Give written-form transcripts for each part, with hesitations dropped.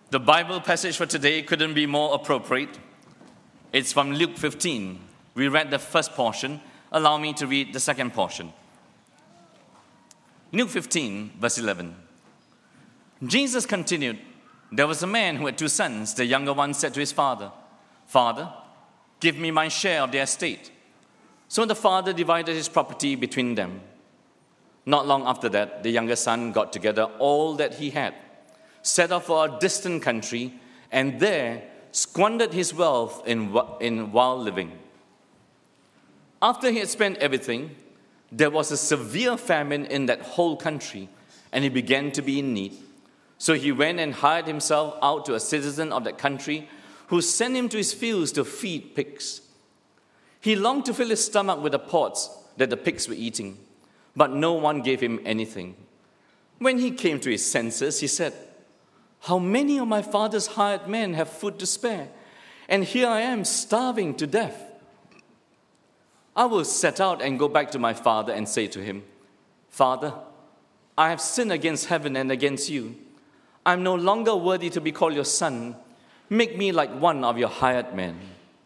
The Bible passage for today couldn't be more appropriate. It's from Luke 15. We read the first portion. Allow me to read the second portion. Luke 15, verse 11. Jesus continued, "There was a man who had 2 sons. The younger one said to his father, 'Father, give me my share of the estate.' So the father divided his property between them. Not long after that, the younger son got together all that he had, set off for a distant country, and there squandered his wealth in wild living. After he had spent everything, there was a severe famine in that whole country, and he began to be in need. So he went and hired himself out to a citizen of that country, who sent him to his fields to feed pigs. He longed to fill his stomach with the pods that the pigs were eating, but no one gave him anything. When he came to his senses, he said, 'How many of my father's hired men have food to spare, and here I am starving to death? I will set out and go back to my father and say to him, Father, I have sinned against heaven and against you. I am no longer worthy to be called your son. Make me like one of your hired men.'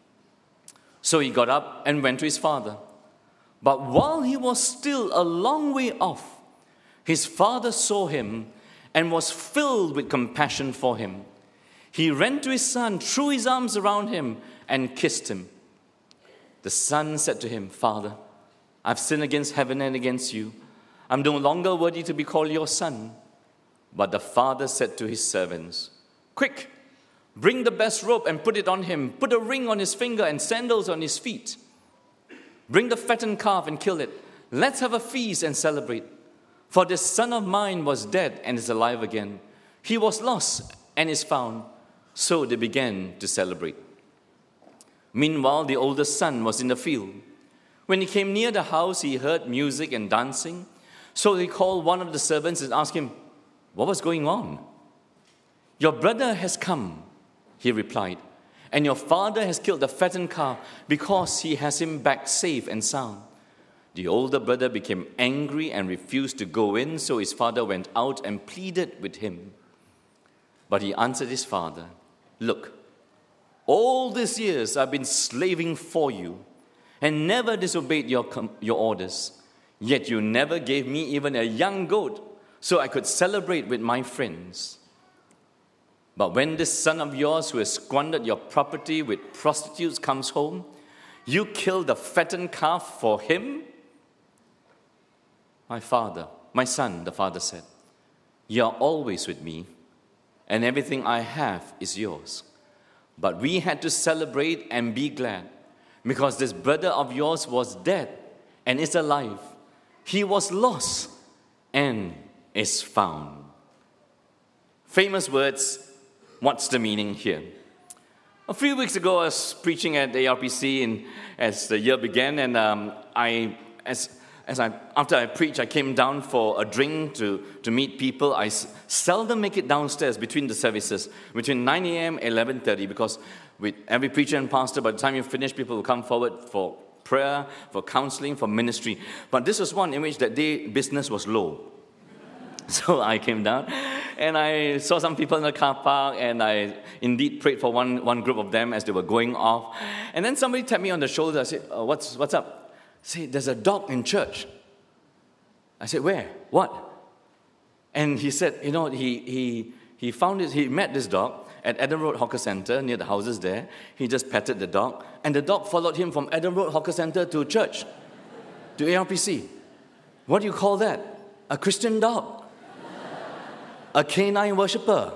So he got up and went to his father. But while he was still a long way off, his father saw him and was filled with compassion for him. He ran to his son, threw his arms around him, and kissed him. The son said to him, 'Father, I've sinned against heaven and against you. I'm no longer worthy to be called your son.' But the father said to his servants, 'Quick, bring the best robe and put it on him. Put a ring on his finger and sandals on his feet. Bring the fattened calf and kill it. Let's have a feast and celebrate. For this son of mine was dead and is alive again. He was lost and is found.' So they began to celebrate. Meanwhile, the oldest son was in the field. When he came near the house, he heard music and dancing. So he called one of the servants and asked him, 'What was going on?' 'Your brother has come,' he replied, 'and your father has killed the fattened calf because he has him back safe and sound.' The older brother became angry and refused to go in, so his father went out and pleaded with him. But he answered his father, 'Look, all these years I've been slaving for you and never disobeyed your orders. Yet you never gave me even a young goat so I could celebrate with my friends. But when this son of yours who has squandered your property with prostitutes comes home, you kill the fattened calf for him?' 'My son,' the father said, 'you are always with me, and everything I have is yours. But we had to celebrate and be glad, because this brother of yours was dead and is alive. He was lost and is found.'" Famous words. What's the meaning here? A few weeks ago, I was preaching at the ARPC as the year began, and after I preached, I came down for a drink to meet people. I seldom make it downstairs between the services, between 9 a.m. and 11:30, because with every preacher and pastor, by the time you finish, people will come forward for prayer, for counseling, for ministry. But this was one in which that day business was low. So I came down, and I saw some people in the car park, and I indeed prayed for one group of them as they were going off. And then somebody tapped me on the shoulder. I said, what's up? I said, "There's a dog in church." I said, "Where? What?" And he said, he found it. He met this dog at Adam Road Hawker Centre, near the houses there. He just petted the dog, and the dog followed him from Adam Road Hawker Centre to church, to ARPC. What do you call that? A Christian dog. A canine worshipper.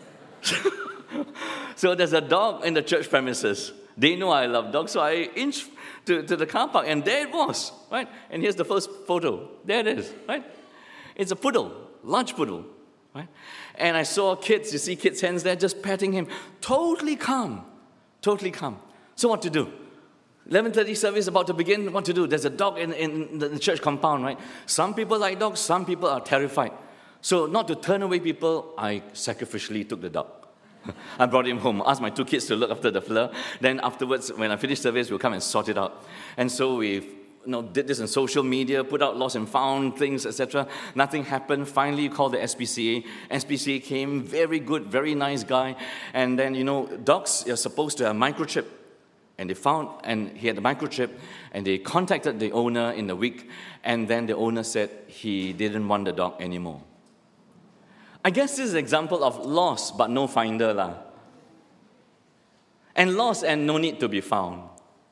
So there's a dog in the church premises. They know I love dogs, so I inched to the car park, and there it was, right? And here's the first photo. There it is, right? It's a poodle, large poodle, right? And I saw kids, you see kids' hands there, just patting him. Totally calm. So what to do? 11:30 service about to begin, what to do? There's a dog in the church compound, right? Some people like dogs, some people are terrified. So not to turn away people, I sacrificially took the dog. I brought him home, asked my 2 kids to look after the fella. Then afterwards, when I finished service, we'll come and sort it out. And so we did this on social media, put out lost and found things, etc. Nothing happened. Finally, you called the SPCA. SPCA came, very good, very nice guy. And then, dogs are supposed to have a microchip. And he had the microchip, and they contacted the owner in the week, and then the owner said he didn't want the dog anymore. I guess this is an example of lost but no finder lah. And lost and no need to be found.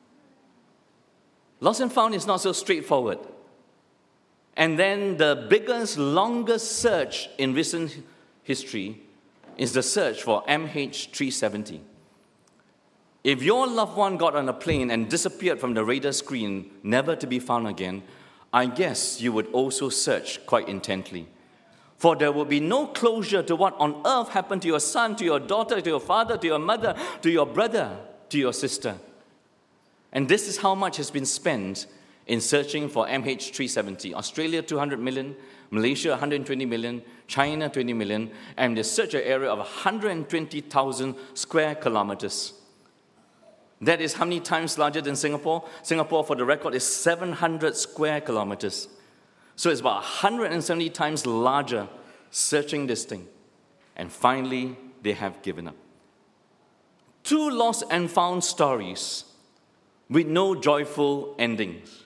Lost and found is not so straightforward. And then the biggest, longest search in recent history is the search for MH370. If your loved one got on a plane and disappeared from the radar screen, never to be found again, I guess you would also search quite intently. For there will be no closure to what on earth happened to your son, to your daughter, to your father, to your mother, to your brother, to your sister. And this is how much has been spent in searching for MH370. Australia, 200 million, Malaysia, 120 million, China, 20 million, and they search an area of 120,000 square kilometers. That is how many times larger than Singapore? Singapore, for the record, is 700 square kilometers. So it's about 170 times larger searching this thing. And finally, they have given up. 2 lost and found stories with no joyful endings.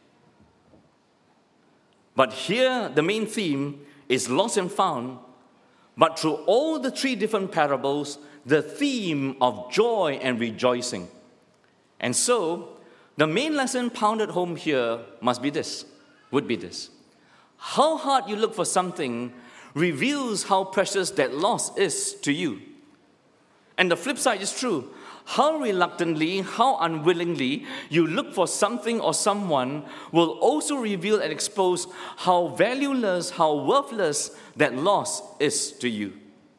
But here, the main theme is lost and found, but through all the 3 different parables, the theme of joy and rejoicing. And so, the main lesson pounded home here would be this. How hard you look for something reveals how precious that loss is to you. And the flip side is true. How reluctantly, how unwillingly you look for something or someone will also reveal and expose how valueless, how worthless that loss is to you.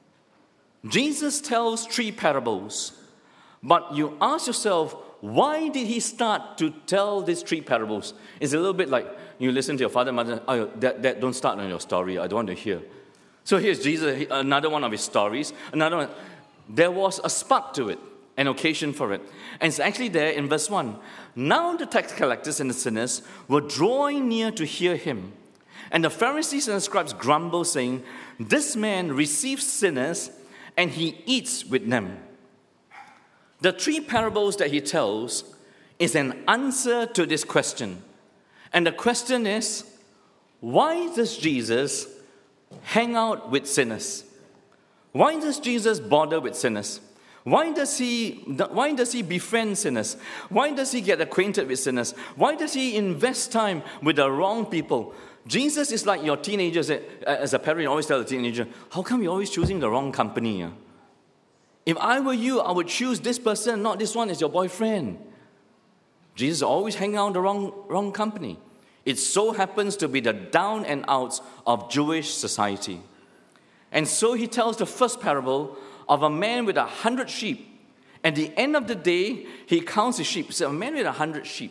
Jesus tells 3 parables, but you ask yourself, why did he start to tell these 3 parables? It's a little bit like you listen to your father and mother, Dad, don't start on your story, I don't want to hear. So here's Jesus, another one of his stories, another one. There was a spark to it, an occasion for it. And it's actually there in verse 1. Now the tax collectors and the sinners were drawing near to hear him. And the Pharisees and the scribes grumbled, saying, this man receives sinners and he eats with them. The 3 parables that he tells is an answer to this question. And the question is, why does Jesus hang out with sinners? Why does Jesus bother with sinners? Why does he befriend sinners? Why does he get acquainted with sinners? Why does he invest time with the wrong people? Jesus is like your teenagers. As a parent, you always tell a teenager, how come you're always choosing the wrong company? If I were you, I would choose this person, not this one as your boyfriend. Jesus always hanging out the wrong company. It so happens to be the down and outs of Jewish society. And so he tells the first parable of a man with 100 sheep. At the end of the day, he counts his sheep. So a man with 100 sheep.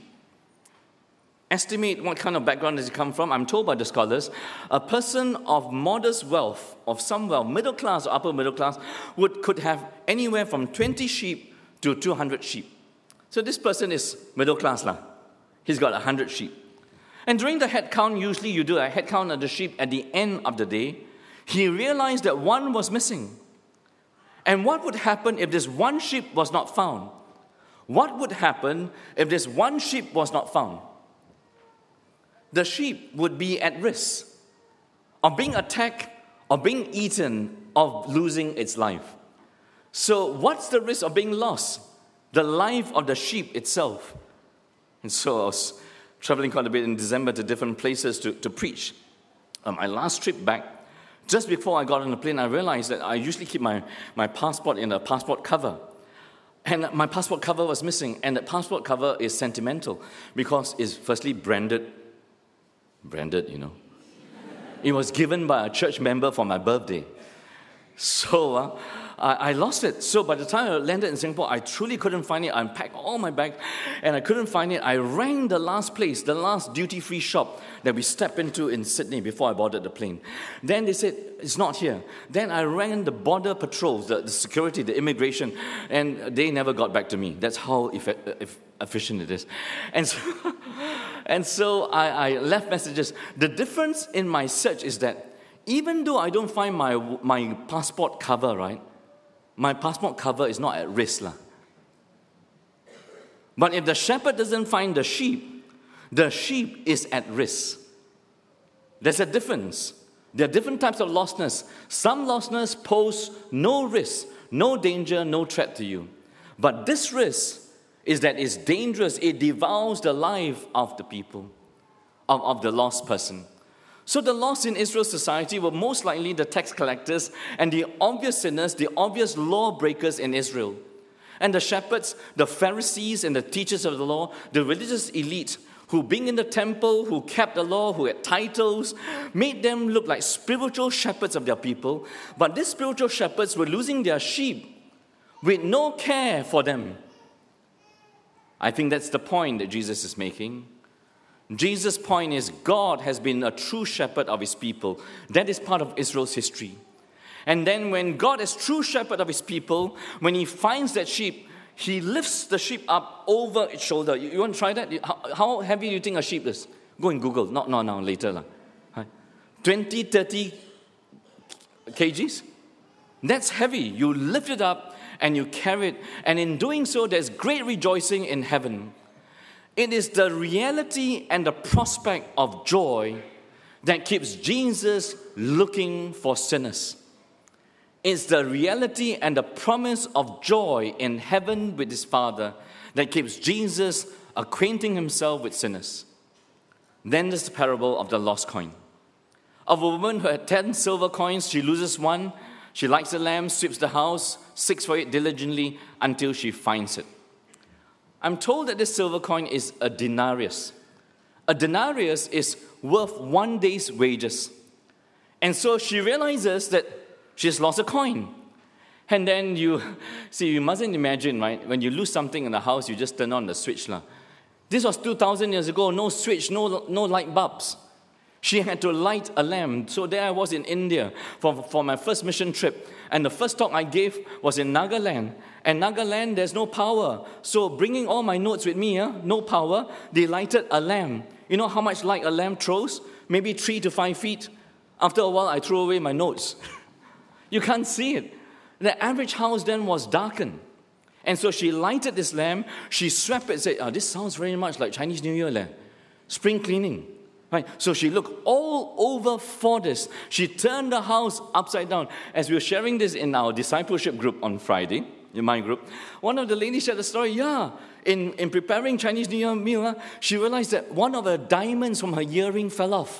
Estimate what kind of background does he come from. I'm told by the scholars, a person of modest wealth, of some wealth, middle class or upper middle class, could have anywhere from 20 sheep to 200 sheep. So this person is middle class lah. He's got 100 sheep. And during the head count, usually you do a head count of the sheep at the end of the day. He realized that one was missing. And what would happen if this one sheep was not found? What would happen if this one sheep was not found? The sheep would be at risk of being attacked, of being eaten, of losing its life. So what's the risk of being lost? The life of the sheep itself. And so I was traveling quite a bit in December to different places to preach. My last trip back, just before I got on the plane, I realized that I usually keep my passport in a passport cover. And my passport cover was missing. And the passport cover is sentimental because it's firstly branded, It was given by a church member for my birthday. So I lost it. So by the time I landed in Singapore, I truly couldn't find it. I unpacked all my bags and I couldn't find it. I rang the last place, the last duty-free shop that we stepped into in Sydney before I boarded the plane. Then they said, it's not here. Then I rang the border patrols, the security, the immigration, and they never got back to me. That's how efficient it is. And so, And so I left messages. The difference in my search is that even though I don't find my passport cover, right? My passport cover is not at risk. But if the shepherd doesn't find the sheep is at risk. There's a difference. There are different types of lostness. Some lostness pose no risk, no danger, no threat to you. But this risk is that it's dangerous. It devours the life of the people, of the lost person. So the lost in Israel's society were most likely the tax collectors and the obvious sinners, the obvious lawbreakers in Israel. And the shepherds, the Pharisees and the teachers of the law, the religious elite who being in the temple, who kept the law, who had titles, made them look like spiritual shepherds of their people. But these spiritual shepherds were losing their sheep with no care for them. I think that's the point that Jesus is making. Jesus' point is God has been a true shepherd of his people. That is part of Israel's history. And then when God is true shepherd of his people, when he finds that sheep, he lifts the sheep up over its shoulder. You want to try that? How heavy do you think a sheep is? Go and Google. Not now, later. 20, 30 kgs? That's heavy. You lift it up and you carry it. And in doing so, there's great rejoicing in heaven. It is the reality and the prospect of joy that keeps Jesus looking for sinners. It's the reality and the promise of joy in heaven with his Father that keeps Jesus acquainting himself with sinners. Then there's the parable of the lost coin. Of a woman who had 10 silver coins, she loses one. She lights the lamp, sweeps the house, seeks for it diligently until she finds it. I'm told that this silver coin is a denarius. A denarius is worth 1 day's wages. And so she realizes that she's lost a coin. And then you mustn't imagine, right? When you lose something in the house, you just turn on the switch. This was 2,000 years ago, no switch, no light bulbs. She had to light a lamp. So there I was in India for my first mission trip. And the first talk I gave was in Nagaland. And Nagaland, there's no power. So bringing all my notes with me, no power, they lighted a lamp. You know how much light a lamp throws? Maybe 3 to 5 feet. After a while, I threw away my notes. You can't see it. The average house then was darkened. And so she lighted this lamp. She swept it and said, this sounds very much like Chinese New Year. Spring cleaning. Right? So she looked all over for this. She turned the house upside down. As we were sharing this in our discipleship group on Friday, in my group, one of the ladies shared the story. In preparing Chinese New Year meal, she realized that one of her diamonds from her earring fell off.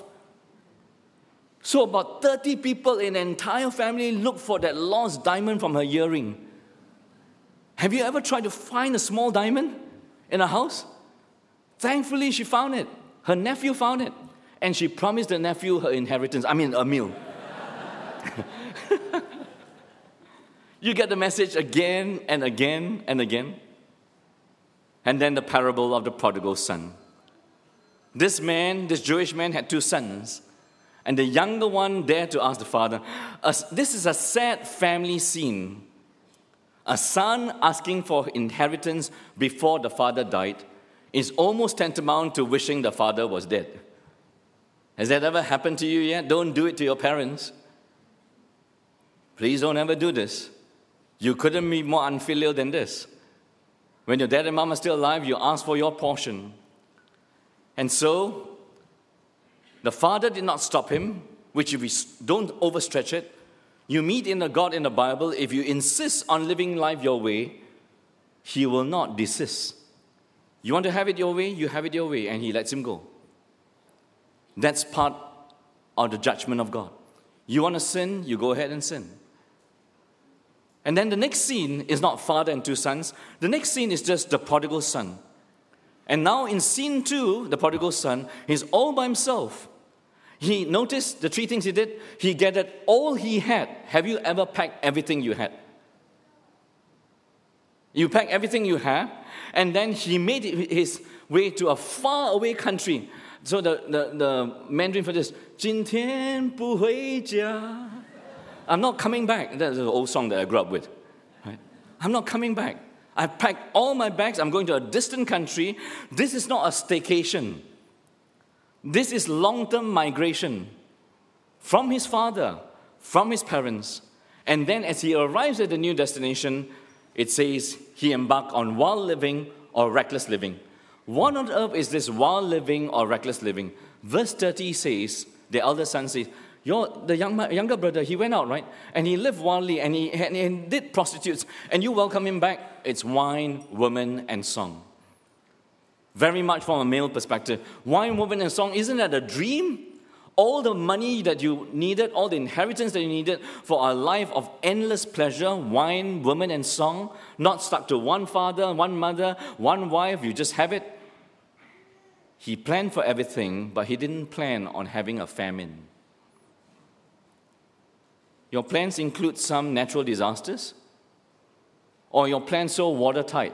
So about 30 people in an entire family looked for that lost diamond from her earring. Have you ever tried to find a small diamond in a house? Thankfully, she found it. Her nephew found it. And she promised the nephew her inheritance. A meal. You get the message again and again and again. And then the parable of the prodigal son. This Jewish man had 2 sons. And the younger one dared to ask the father. This is a sad family scene. A son asking for inheritance before the father died is almost tantamount to wishing the father was dead. Has that ever happened to you yet? Don't do it to your parents. Please don't ever do this. You couldn't be more unfilial than this. When your dad and mom are still alive, you ask for your portion. And so, the father did not stop him, which if we don't overstretch it, you meet in the God in the Bible, if you insist on living life your way, he will not desist. You want to have it your way, you have it your way, and he lets him go. That's part of the judgment of God. You want to sin, you go ahead and sin. And then the next scene is not father and 2 sons. The next scene is just the prodigal son. And now in scene 2, the prodigal son, he's all by himself. He noticed the 3 things he did. He gathered all he had. Have you ever packed everything you had? You pack everything you have, and then he made his way to a faraway country. So the Mandarin for this, 今天不回家. I'm not coming back. That's an old song that I grew up with. Right? I'm not coming back. I've packed all my bags. I'm going to a distant country. This is not a staycation. This is long-term migration from his father, from his parents. And then as he arrives at the new destination, it says he embarked on wild living or reckless living. What on earth is this wild living or reckless living? Verse 30 says, the elder son says, the younger brother, he went out, right? And he lived wildly and he did prostitutes. And you welcome him back. It's wine, women, and song. Very much from a male perspective. Wine, women, and song, isn't that a dream? All the money that you needed, all the inheritance that you needed for a life of endless pleasure, wine, women, and song, not stuck to one father, one mother, one wife, you just have it. He planned for everything, but he didn't plan on having a famine. Your plans include some natural disasters? Or your plans so watertight?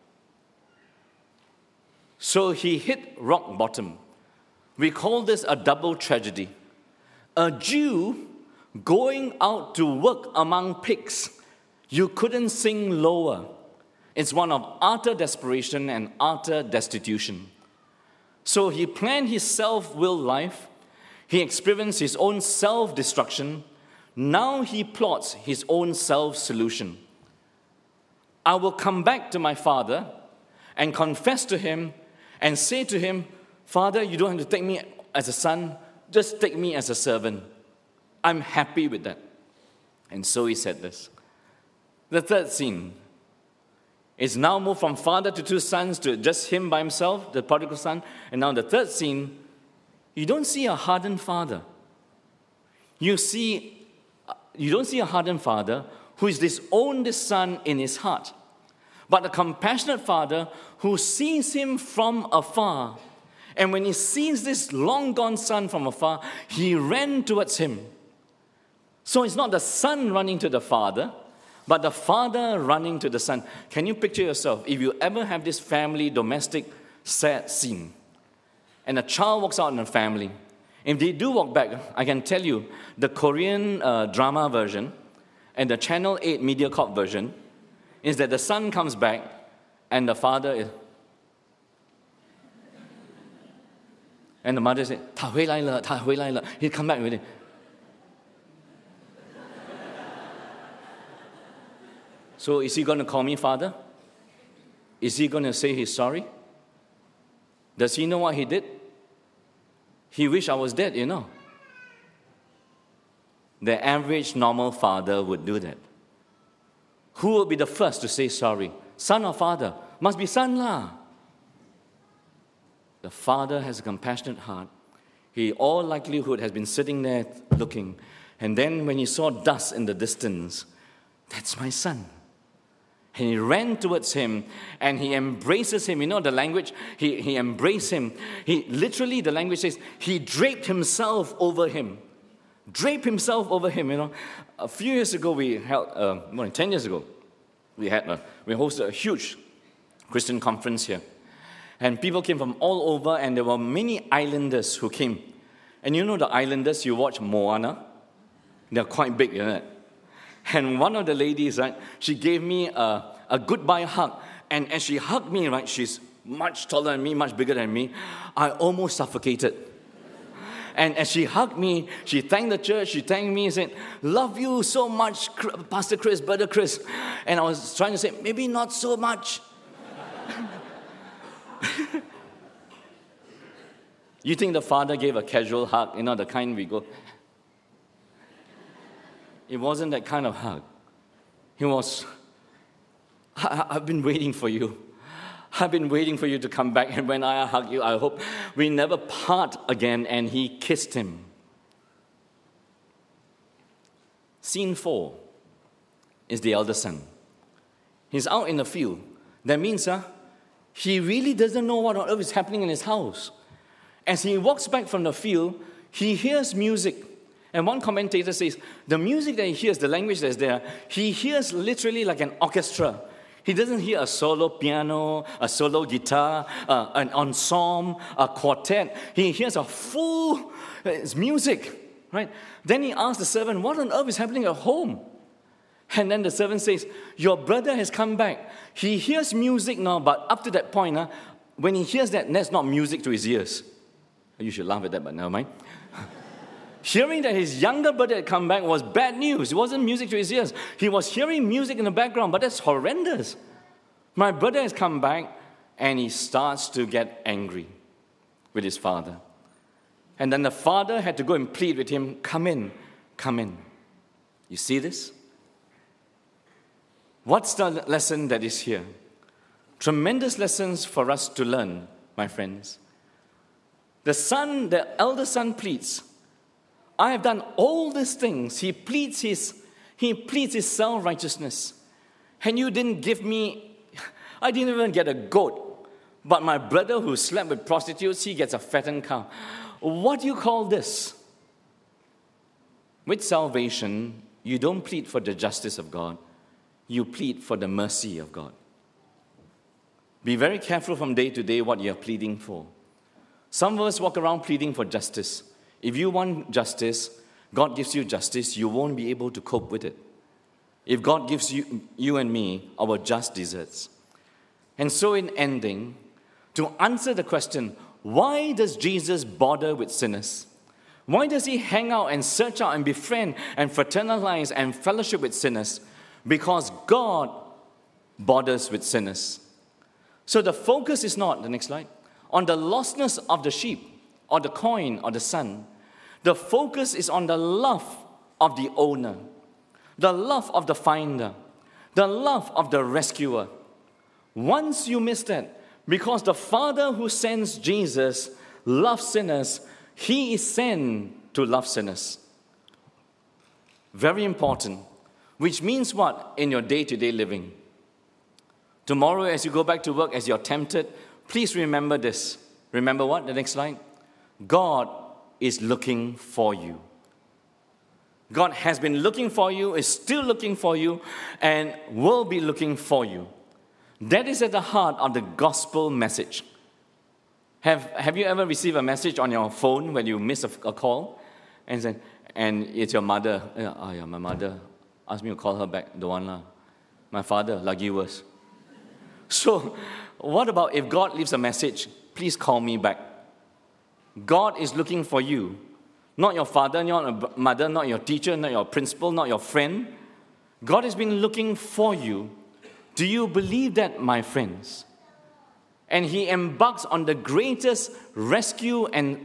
So he hit rock bottom. We call this a double tragedy. A Jew going out to work among pigs. You couldn't sing lower. It's one of utter desperation and utter destitution. So he planned his self-willed life. He experienced his own self-destruction. Now he plots his own self-solution. I will come back to my father and confess to him and say to him, Father, you don't have to take me as a son, just take me as a servant. I'm happy with that. And so he said this. The third scene is now moved from father to two sons to just him by himself, the prodigal son. And now the third scene, you don't see a hardened father. You don't see a hardened father who is disowned this son in his heart, but a compassionate father who sees him from afar. And when he sees this long-gone son from afar, he ran towards him. So it's not the son running to the father, but the father running to the son. Can you picture yourself, if you ever have this family, domestic, sad scene, and a child walks out in a family, if they do walk back, I can tell you, the Korean drama version and the Channel 8 MediaCorp version is that the son comes back and the father is... And the mother said, 他回来了, 他回来了. He come back with it. So is he going to call me father? Is he going to say he's sorry? Does he know what he did? He wished I was dead, you know. The average normal father would do that. Who would be the first to say sorry? Son or father? Must be son lah. The father has a compassionate heart. He, all likelihood, has been sitting there looking. And then when he saw dust in the distance, that's my son. And he ran towards him and he embraces him. You know the language? He embraced him. He literally, the language says, he draped himself over him. Drape himself over him, you know. A few years ago, we held, more than 10 years ago, we hosted a huge Christian conference here. And people came from all over, and there were many islanders who came. And you know the islanders, you watch Moana? They're quite big, isn't it? And one of the ladies, right, she gave me a goodbye hug. And as she hugged me, right, she's much taller than me, much bigger than me. I almost suffocated. And as she hugged me, she thanked the church, she thanked me and said, love you so much, Pastor Chris, Brother Chris. And I was trying to say, maybe not so much. You think the father gave a casual hug, you know, the kind we go. It wasn't that kind of hug. He was, I've been waiting for you. I've been waiting for you to come back, and when I hug you, I hope we never part again. And he kissed him. Scene 4 is the elder son. He's out in the field. That means he really doesn't know what on earth is happening in his house. As he walks back from the field, he hears music. And one commentator says, the music that he hears, the language that's there, he hears literally like an orchestra. He doesn't hear a solo piano, a solo guitar, an ensemble, a quartet. He hears a full music, right? Then he asks the servant, what on earth is happening at home? And then the servant says, your brother has come back. He hears music now, but up to that point, when he hears that, that's not music to his ears. You should laugh at that, but never mind. Hearing that his younger brother had come back was bad news. It wasn't music to his ears. He was hearing music in the background, but that's horrendous. My brother has come back, and he starts to get angry with his father. And then the father had to go and plead with him, come in, come in. You see this? What's the lesson that is here? Tremendous lessons for us to learn, my friends. The elder son pleads, I have done all these things. He pleads his self-righteousness. And you didn't give me, I didn't even get a goat. But my brother who slept with prostitutes, he gets a fattened cow. What do you call this? With salvation, you don't plead for the justice of God. You plead for the mercy of God. Be very careful from day to day what you are pleading for. Some of us walk around pleading for justice. If you want justice, God gives you justice, you won't be able to cope with it. If God gives you and me our just deserts. And so in ending, to answer the question, why does Jesus bother with sinners? Why does he hang out and search out and befriend and fraternize and fellowship with sinners? Because God bothers with sinners. So the focus is not, the next slide, on the lostness of the sheep or the coin or the son. The focus is on the love of the owner, the love of the finder, the love of the rescuer. Once you miss that, because the Father who sends Jesus loves sinners, he is sent to love sinners. Very important. Which means what in your day-to-day living? Tomorrow as you go back to work, as you're tempted, please remember this. Remember what? The next slide. God is looking for you. God has been looking for you, is still looking for you, and will be looking for you. That is at the heart of the gospel message. Have you ever received a message on your phone when you miss a call? And it's your mother. Yeah, my mother asked me to call her back. Don't want lah. My father, lagi worse. So, what about if God leaves a message? Please call me back. God is looking for you. Not your father, not your mother, not your teacher, not your principal, not your friend. God has been looking for you. Do you believe that, my friends? And he embarks on the greatest rescue and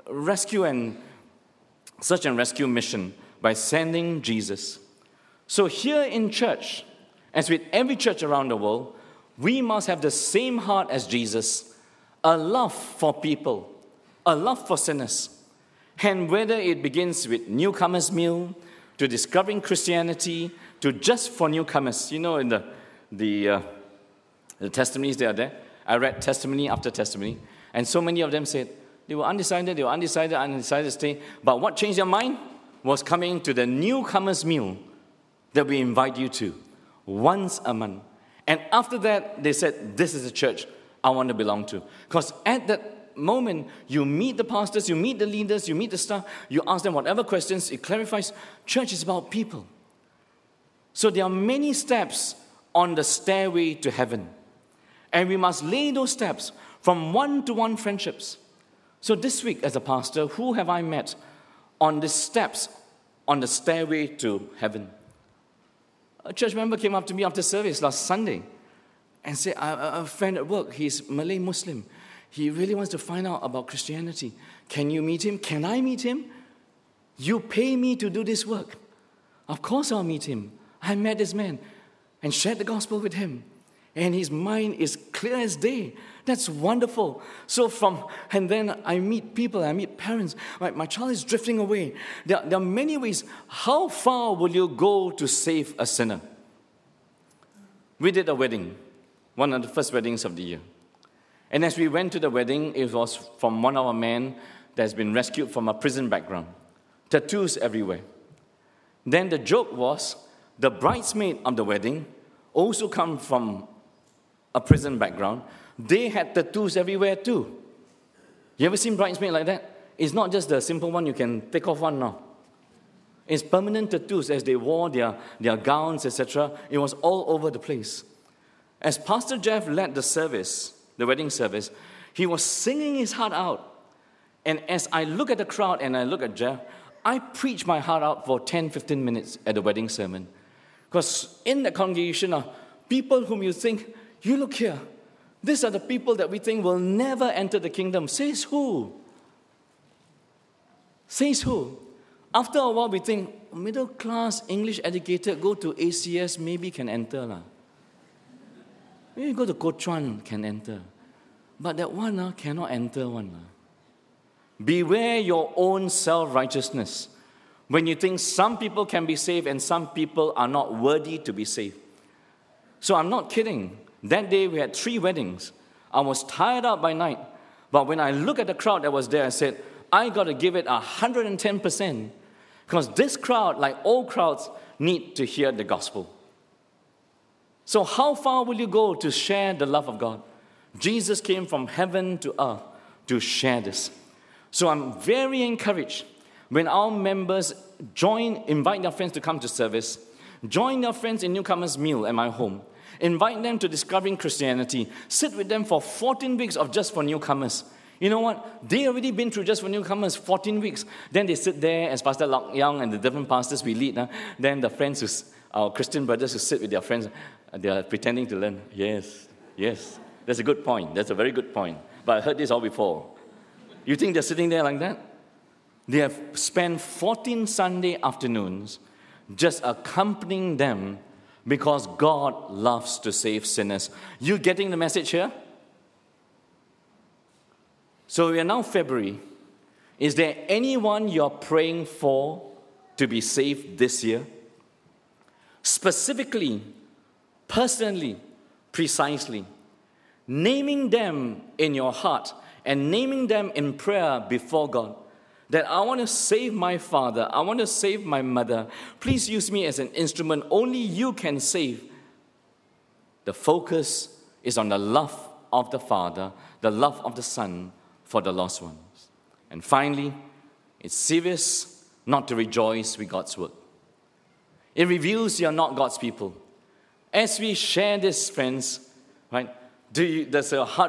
search and rescue mission by sending Jesus. So here in church, as with every church around the world, we must have the same heart as Jesus, a love for people, a love for sinners. And whether it begins with newcomers' meal, to discovering Christianity, to just for newcomers. You know, in the testimonies that are there, I read testimony after testimony, and so many of them said they were undecided to stay. But what changed their mind was coming to the newcomers' meal that we invite you to once a month. And after that, they said, this is a church I want to belong to. Because at that moment, you meet the pastors, you meet the leaders, you meet the staff, you ask them whatever questions, it clarifies. Church is about people. So there are many steps on the stairway to heaven. And we must lay those steps from one-to-one friendships. So this week, as a pastor, who have I met on the steps on the stairway to heaven? A church member came up to me after service last Sunday and said, a friend at work, he's Malay Muslim. He really wants to find out about Christianity. Can you meet him? Can I meet him? You pay me to do this work. Of course I'll meet him. I met this man and shared the gospel with him. And his mind is clear as day. That's wonderful. And then I meet people, I meet parents. My child is drifting away. There are many ways. How far will you go to save a sinner? We did a wedding, one of the first weddings of the year. And as we went to the wedding, it was from one of our men that's been rescued from a prison background. Tattoos everywhere. Then the joke was, the bridesmaid of the wedding also come from a prison background. They had tattoos everywhere too. You ever seen bridesmaid like that? It's not just the simple one you can take off one now. It's permanent tattoos as they wore their gowns, etc. It was all over the place. As Pastor Jeff led the service, the wedding service, he was singing his heart out. And as I look at the crowd and I look at Jeff, I preach my heart out for 10, 15 minutes at the wedding sermon. Because in the congregation are people whom you think, you look here, these are the people that we think will never enter the kingdom. Says who? Says who? After a while we think, middle class, English educated, go to ACS, maybe can enter. Maybe go to Kuo Chuan, can enter. But that one cannot enter one. Beware your own self-righteousness when you think some people can be saved and some people are not worthy to be saved. So I'm not kidding. That day we had 3 weddings. I was tired out by night. But when I look at the crowd that was there, I said, I got to give it 110%. Because this crowd, like all crowds, need to hear the gospel. So how far will you go to share the love of God? Jesus came from heaven to earth to share this. So I'm very encouraged when our members invite their friends to come to service, join their friends in newcomers' meal at my home, invite them to Discovering Christianity, sit with them for 14 weeks of Just for Newcomers. You know what? They already been through Just for Newcomers 14 weeks. Then they sit there as Pastor Lok Young and the different pastors we lead. Then the friends, our Christian brothers who sit with their friends, they are pretending to learn. Yes. That's a good point. That's a very good point. But I heard this all before. You think they're sitting there like that? They have spent 14 Sunday afternoons just accompanying them because God loves to save sinners. You getting the message here? So we are now February. Is there anyone you're praying for to be saved this year? Specifically, personally, precisely. Naming them in your heart and naming them in prayer before God. That I want to save my father. I want to save my mother. Please use me as an instrument. Only you can save. The focus is on the love of the Father, the love of the Son for the lost ones. And finally, it's serious not to rejoice with God's word. It reveals you're not God's people. As we share this, friends, right, does your heart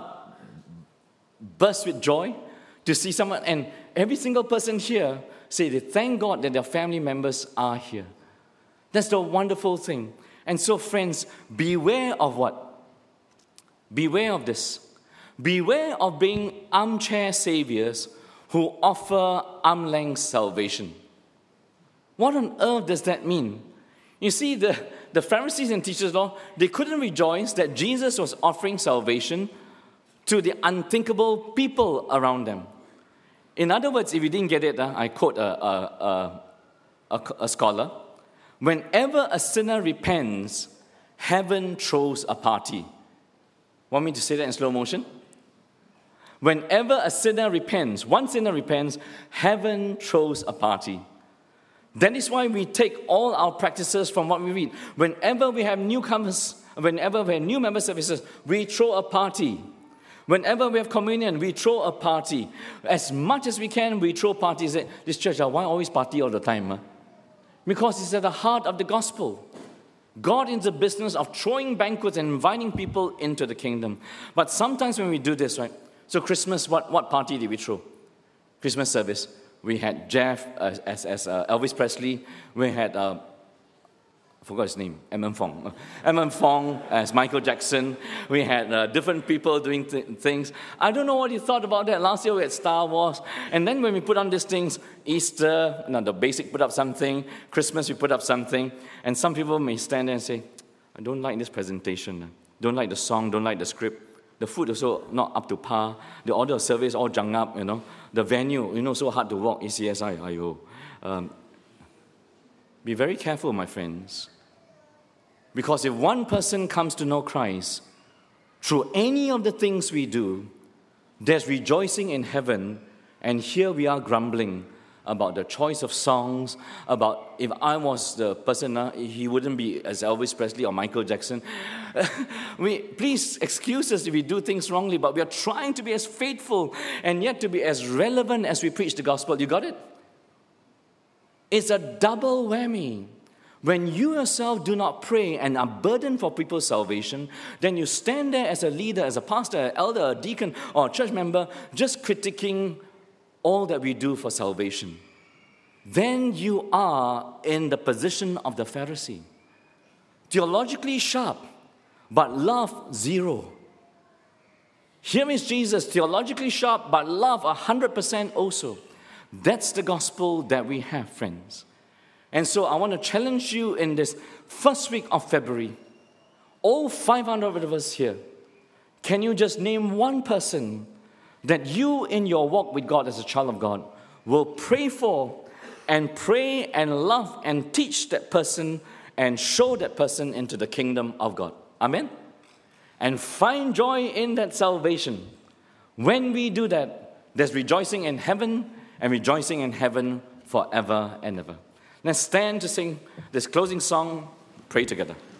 burst with joy to see someone, and every single person here say they thank God that their family members are here. That's the wonderful thing. And so, friends, beware of what? Beware of this. Beware of being armchair saviors who offer arm-length salvation. What on earth does that mean? You see, the Pharisees and teachers of law, they couldn't rejoice that Jesus was offering salvation to the unthinkable people around them. In other words, if you didn't get it, I quote a scholar, whenever a sinner repents, heaven throws a party. Want me to say that in slow motion? Whenever a sinner repents, one sinner repents, heaven throws a party. That is why we take all our practices from what we read. Whenever we have newcomers, whenever we have new member services, we throw a party. Whenever we have communion, we throw a party. As much as we can, we throw parties. This church, why always party all the time? Because it's at the heart of the gospel. God is the business of throwing banquets and inviting people into the kingdom. But sometimes when we do this, right? So Christmas, what party did we throw? Christmas service. We had Jeff as Elvis Presley. We had, I forgot his name, Emman Fong. Emman Fong as Michael Jackson. We had different people doing things. I don't know what you thought about that. Last year we had Star Wars. And then when we put on these things, Easter, the basic put up something. Christmas we put up something. And some people may stand there and say, I don't like this presentation. Don't like the song, don't like the script. The food also not up to par. The order of service all junk up, The venue, so hard to walk, ACSI, Be very careful, my friends. Because if one person comes to know Christ, through any of the things we do, there's rejoicing in heaven, and here we are grumbling about the choice of songs, about if I was the person, he wouldn't be as Elvis Presley or Michael Jackson. Please excuse us if we do things wrongly, but we are trying to be as faithful and yet to be as relevant as we preach the gospel. You got it? It's a double whammy. When you yourself do not pray and are burdened for people's salvation, then you stand there as a leader, as a pastor, an elder, a deacon, or a church member, just critiquing all that we do for salvation, then you are in the position of the Pharisee. Theologically sharp, but love zero. Here is Jesus, theologically sharp, but love 100% also. That's the gospel that we have, friends. And so I want to challenge you in this first week of February, all 500 of us here, can you just name one person that you in your walk with God as a child of God will pray for and pray and love and teach that person and show that person into the kingdom of God? Amen? And find joy in that salvation. When we do that, there's rejoicing in heaven and rejoicing in heaven forever and ever. Let's stand to sing this closing song, pray together.